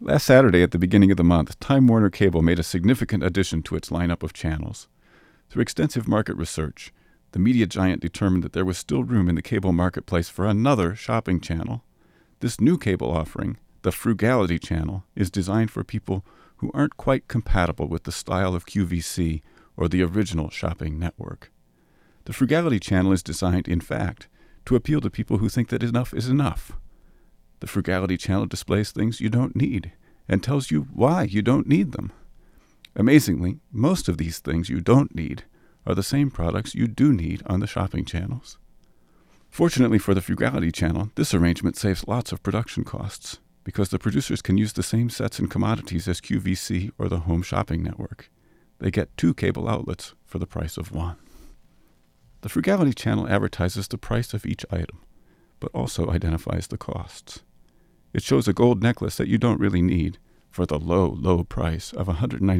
Last Saturday, at the beginning of the month, Time Warner Cable made a significant addition to its lineup of channels. Through extensive market research, the media giant determined that there was still room in the cable marketplace for another shopping channel. This new cable offering, the Frugality Channel, is designed for people who aren't quite compatible with the style of QVC or the original shopping network. The Frugality Channel is designed, in fact, to appeal to people who think that enough is enough. The Frugality Channel displays things you don't need and tells you why you don't need them. Amazingly, most of these things you don't need are the same products you do need on the shopping channels. Fortunately for the Frugality Channel, this arrangement saves lots of production costs because the producers can use the same sets and commodities as QVC or the Home Shopping Network. They get 2 cable outlets for the price of 1. The Frugality Channel advertises the price of each item, but also identifies the costs. It shows a gold necklace that you don't really need for the low, low price of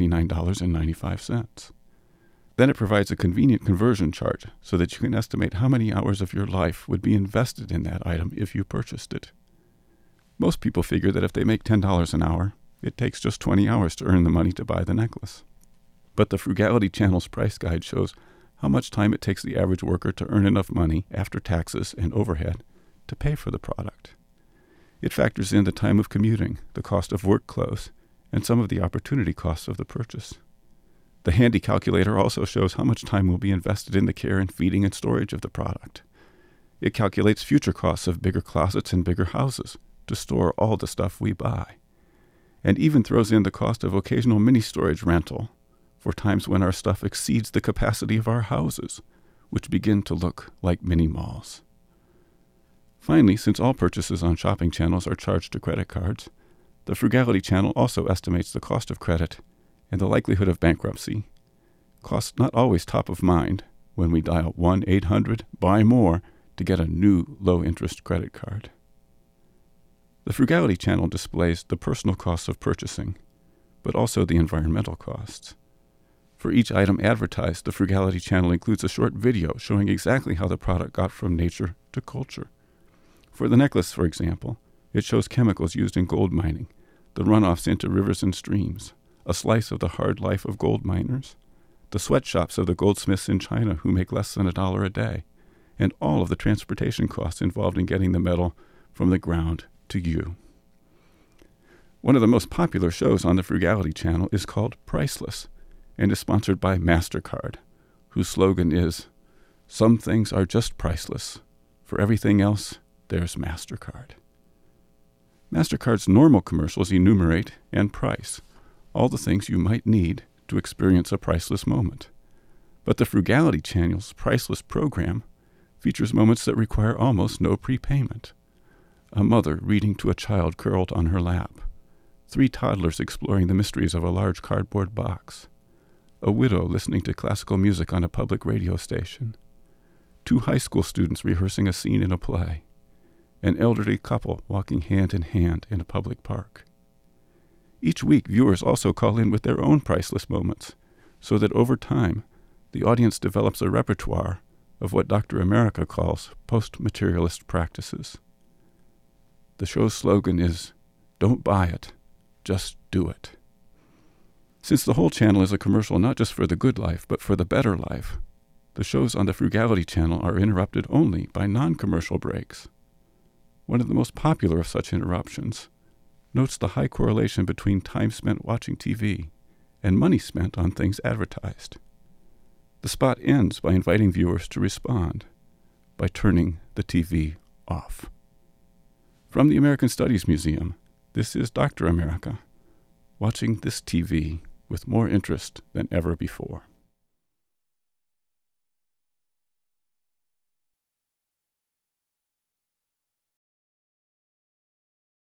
$199.95. Then it provides a convenient conversion chart so that you can estimate how many hours of your life would be invested in that item if you purchased it. Most people figure that if they make $10 an hour, it takes just 20 hours to earn the money to buy the necklace. But the Frugality Channel's price guide shows how much time it takes the average worker to earn enough money after taxes and overhead to pay for the product. It factors in the time of commuting, the cost of work clothes, and some of the opportunity costs of the purchase. The handy calculator also shows how much time will be invested in the care and feeding and storage of the product. It calculates future costs of bigger closets and bigger houses to store all the stuff we buy, and even throws in the cost of occasional mini-storage rental for times when our stuff exceeds the capacity of our houses, which begin to look like mini-malls. Finally, since all purchases on shopping channels are charged to credit cards, the Frugality Channel also estimates the cost of credit and the likelihood of bankruptcy. Costs not always top of mind when we dial 1-800-BUY-MORE to get a new low-interest credit card. The Frugality Channel displays the personal costs of purchasing, but also the environmental costs. For each item advertised, the Frugality Channel includes a short video showing exactly how the product got from nature to culture. For the necklace, for example, it shows chemicals used in gold mining, the runoffs into rivers and streams, a slice of the hard life of gold miners, the sweatshops of the goldsmiths in China who make less than $1 a day, and all of the transportation costs involved in getting the metal from the ground to you. One of the most popular shows on the Frugality Channel is called Priceless and is sponsored by MasterCard, whose slogan is, "Some things are just priceless. For everything else, there's MasterCard." MasterCard's normal commercials enumerate and price all the things you might need to experience a priceless moment. But the Frugality Channel's Priceless program features moments that require almost no prepayment. A mother reading to a child curled on her lap, 3 toddlers exploring the mysteries of a large cardboard box, a widow listening to classical music on a public radio station, 2 high school students rehearsing a scene in a play, an elderly couple walking hand in hand in a public park. Each week, viewers also call in with their own priceless moments, so that over time, the audience develops a repertoire of what Dr. America calls post-materialist practices. The show's slogan is, "Don't buy it, just do it." Since the whole channel is a commercial not just for the good life, but for the better life, the shows on the Frugality Channel are interrupted only by non-commercial breaks. One of the most popular of such interruptions notes the high correlation between time spent watching TV and money spent on things advertised. The spot ends by inviting viewers to respond by turning the TV off. From the American Studies Museum, this is Dr. America, watching this TV with more interest than ever before.